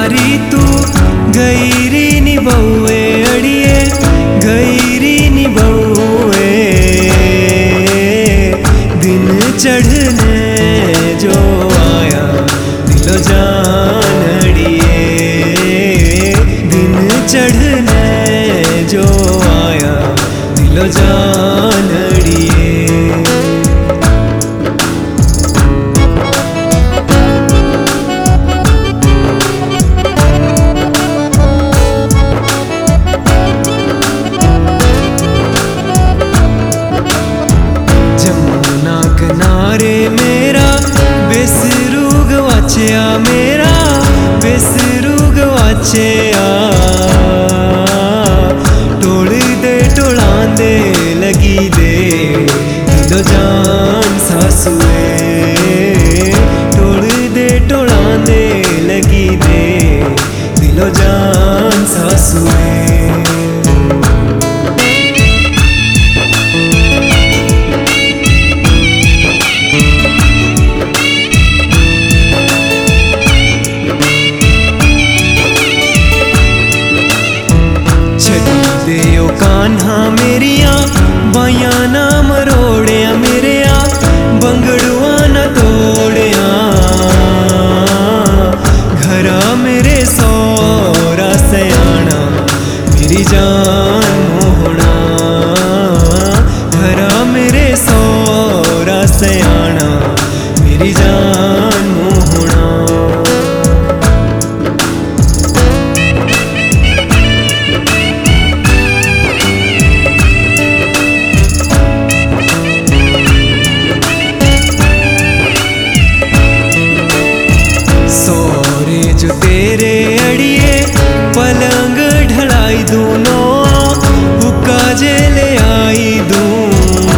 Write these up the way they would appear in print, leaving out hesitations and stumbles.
मारी तू गईरी निभौए अड़िए गईरी निभौए दिन चढ़ने जो आया दिलो जान अड़िए दिन चढ़ने जो आया दिलो जान अड़िए किनारे मेरा बेसरू गवाचया मेरा बेसरू गवाचया टोल दे टोलांदे लगी दे दिलो जान सासुए टोल दे टोलांदे लगी दे दिलो जान सासुए देओ कान्हा मेरिया बाया ना मरोड़िया मेरिया बंगड़ुआ न तोड़िया घरा मेरे सौरा सयाना मेरी जान मोहना घरा मेरे सौरा सयाना मेरी जान मोहना जो तेरे अड़िए पलंग ढलाई दूनो हुक्का जे ले आई दूं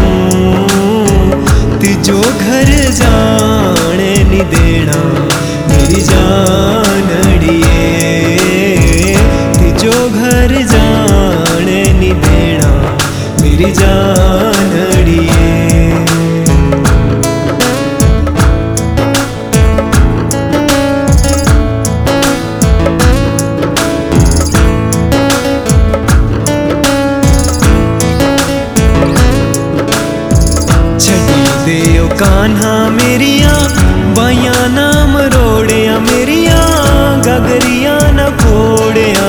तिजो घर जाने नी देना मेरी जान अड़िए तिजो घर जाने नी देना मेरी जान अड़िए देओ कान्हा मेरिया बाया ना मरोड़िया मेरिया गगरिया न फोड़िया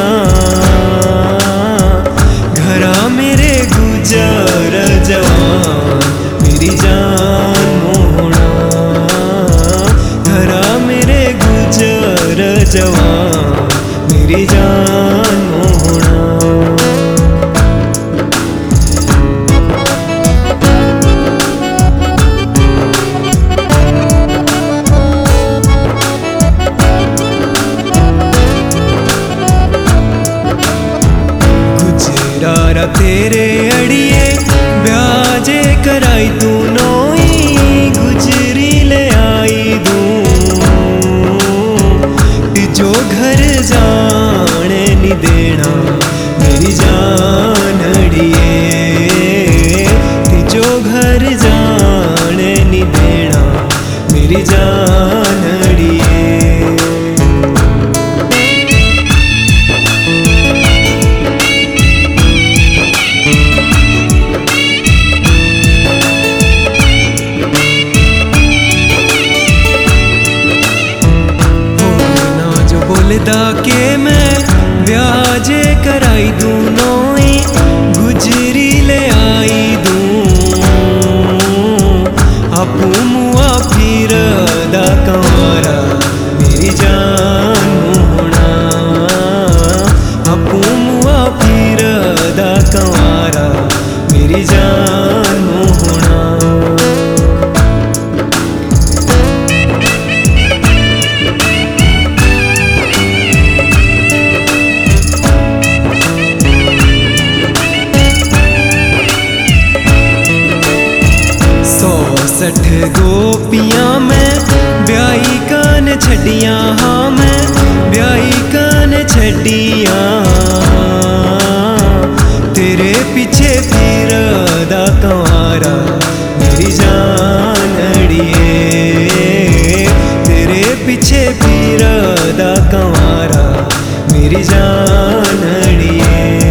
घरा मेरे गुजर जवान मेरी जान मोहना घरा मेरे गुजर जवान मेरी जान मोहना गुजरारा तेरे अड़िए ब्याजे कराई दूनो गुजरी ले आई दूं तिजो घर जाने नी देना मेरी जान अड़िए तिजो घर जाने नी देना मेरी जान अड़िए के मैं ब्याजे कराई दूनो गुजरी ले आई दूं आपू मुआ फिर दा कंवारा मेरी जान मोहना आपू मुआ फिर दा कंवारा मेरी जान मोहना सठ गोपियां मैं ब्याई कान छड़िया हाँ मैं ब्याई कान छड़िया तेरे पीछे फिर दा कंवारा मेरी जान अड़िए तेरे पीछे फिर दा कंवारा कंवारा मेरी जान अड़िए।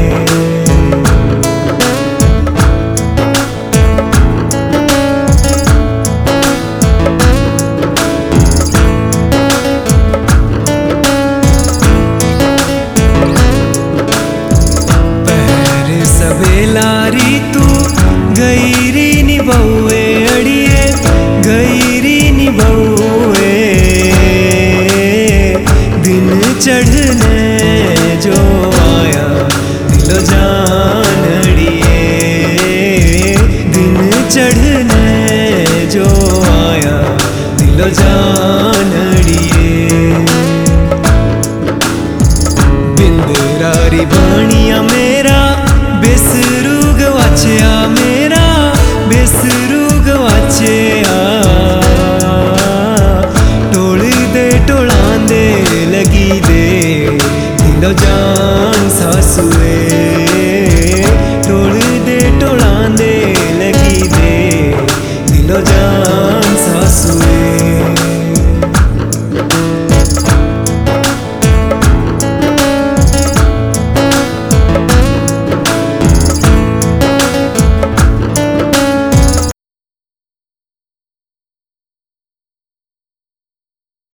सवेलारी तू गईरी निभौए अड़िए गईरी निभौए। दिन चढ़ने जो आया दिलो जान अड़िए। दिन चढ़ने जो आया दिलो जान अड़िए। बिंदरारी बाणिया में